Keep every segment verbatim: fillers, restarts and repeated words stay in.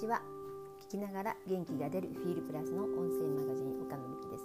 ちは。聞きながら元気が出るフィールプラスの音声マガジン岡野美希です。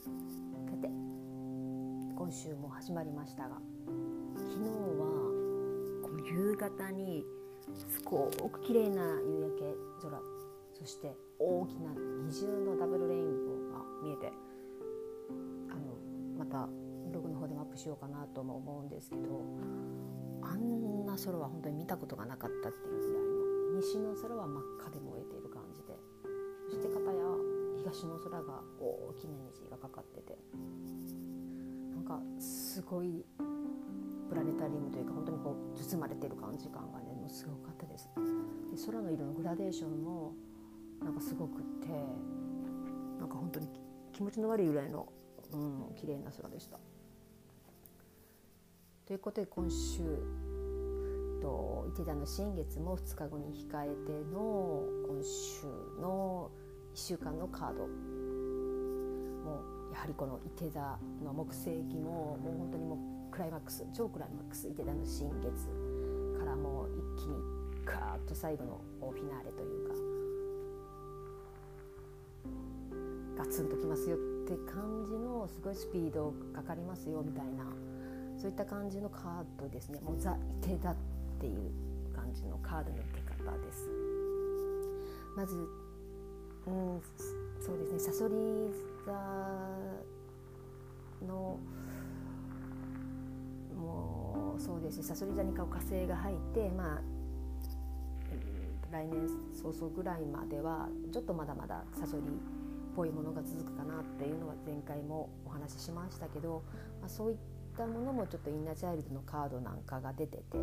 さて、今週も始まりましたが、昨日はこの夕方にすごく綺麗な夕焼け空、そして大きな二重のダブルレインボーが見えて、あのまたブログの方でもアップしようかなとも思うんですけど、あんな空は本当に見たことがなかったっていうぐらいの、西の空は真っ赤で燃えている感じで、そして片や東の空が大きな虹がかかってて、なんかすごいプラネタリウムというか、本当にこう包まれている感じ感がね、もうすごかったです。で、空の色のグラデーションもなんかすごくって、なんか本当に気持ちの悪いぐらいの、うん、綺麗な空でした。ということで、今週と伊手座の新月もふつかごに控えての今週のいっしゅうかんのカードもう、やはりこの伊手座の木星期ももう本当にもうクライマックス、超クライマックス、伊手座の新月からもう一気にガーッと最後のフィナーレというか、ガツンときますよって感じの、すごいスピードかかりますよみたいな、そういった感じのカードですね。もうザ・伊手座っていう感じのカードの出方です。まず、うん、そうですね、さそり座のもうそうですね、さそり座に火星が入って、まあ、来年早々ぐらいまではちょっとまだまださそりっぽいものが続くかなっていうのは前回もお話ししましたけど、まあ、そういったものもちょっとインナーチャイルドのカードなんかが出てて、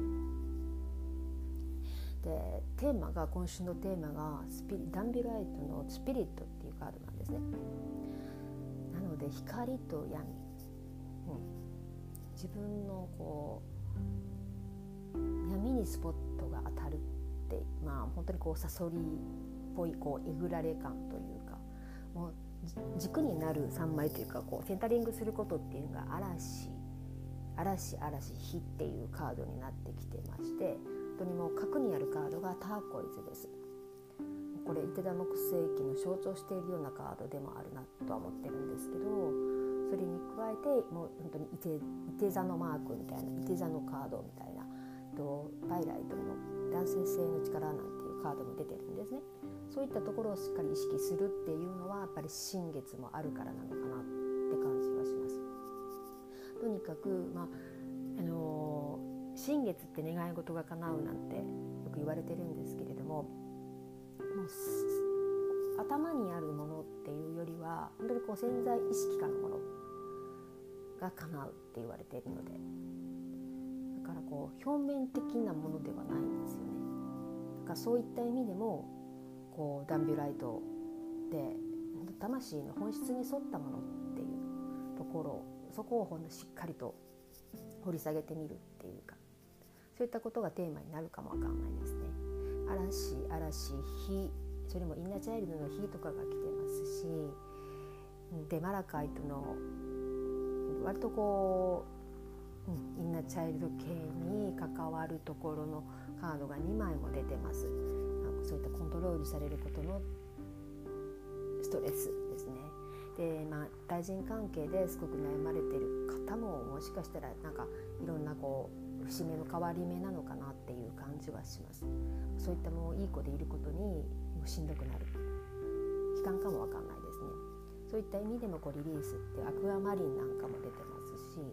でテーマが、今週のテーマがスピリダンビライトのスピリットっていうカードなんですね。なので光と闇、うん、自分のこう闇にスポットが当たるって、まあ本当にこうサソリっぽいこうえぐられ感というか、もう軸になるさんまいというか、こうセンタリングすることっていうのが嵐嵐嵐火っていうカードになってきてまして、本当にもう核にあるカードがターコイズです。これ伊手座木星期の象徴しているようなカードでもあるなとは思ってるんですけど、それに加えてもう本当に伊手、伊手座のマークみたいな、伊手座のカードみたいな、とバイライトの男性性の力なんていうカードも出てるんですね。そういったところをしっかり意識するっていうのは、やっぱり新月もあるからなのかなって感じはします。とにかく、まああのー新月って願い事が叶うなんてよく言われてるんですけれども、もう頭にあるものっていうよりは、本当にこう潜在意識下のものが叶うって言われているので、だからこう表面的なものではないんですよね。だからそういった意味でも、こうダンビュライトで魂の本質に沿ったものっていうところ、そこをほんのしっかりと掘り下げてみるっていうか、そういったことがテーマになるかもわかんないですね。嵐、嵐、火、それもインナーチャイルドの火とかが来てますし、でマラカイトの割とこう、うん、インナーチャイルド系に関わるところのカードがにまいも出てます。なんかそういったコントロールされることのストレスですね。で、まあ、対人関係ですごく悩まれている方も、もしかしたらなんかいろんなこう節目の変わり目なのかなっていう感じはします。そういったもういい子でいることにもうしんどくなる期間かもわかんないですね。そういった意味でもこうリリースってアクアマリンなんかも出てますし、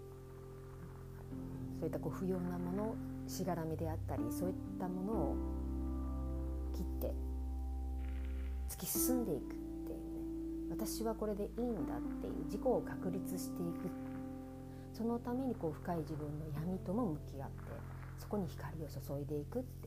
そういったこう不要なもの、しがらみであったり、そういったものを切って突き進んでいくっていうね、私はこれでいいんだっていう自己を確立していく、そのためにこう深い自分の闇とも向き合って、そこに光を注いでいくっていう、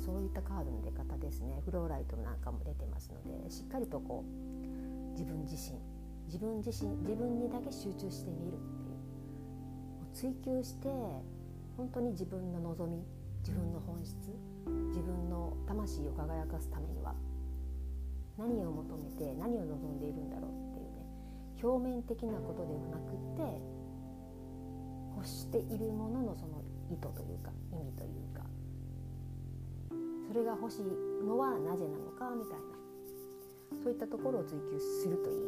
そういったカードの出方ですね。フローライトなんかも出てますので、しっかりとこう自分自身自分自身自分にだけ集中してみるっていう、追求して本当に自分の望み、自分の本質、自分の魂を輝かすためには何を求めて何を望んでいるんだろうっていうね、表面的なことではなくって欲しているもののその意図というか意味というか、 それが欲しいのはなぜなのかみたいな、そういったところを追求するといい、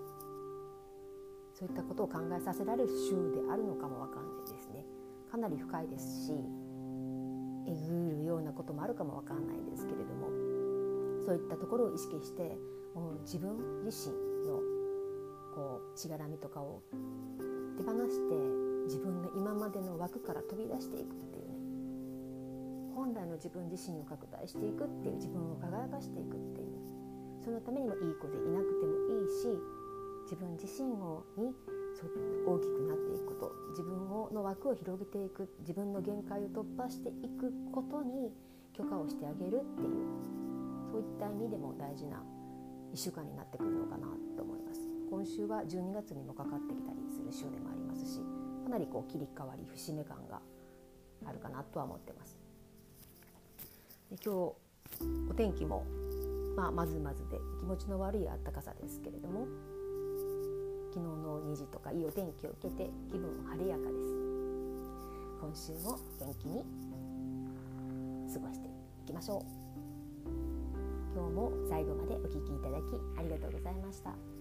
そういったことを考えさせられる週であるのかもわかんないですね。かなり深いですし、えぐるようなこともあるかもわかんないですけれども、そういったところを意識して、もう自分自身のこうしがらみとかを手放して、自分の今までの枠から飛び出していくっていうね、本来の自分自身を拡大していくっていう、自分を輝かしていくっていう、そのためにもいい子でいなくてもいいし、自分自身をに大きくなっていくこと、自分をの枠を広げていく、自分の限界を突破していくことに許可をしてあげるっていう、そういった意味でも大事ないっしゅうかんになってくるのかなと思います。今週はじゅうにがつにもかかってきたりする週でもありますし、かなりこう切り替わり節目感があるかなとは思ってます。で、今日お天気もまあまずまずで気持ちの悪い暖かさですけれども、昨日の虹とかいいお天気を受けて気分も晴れやかです。今週も元気に過ごしていきましょう。今日も最後までお聞きいただきありがとうございました。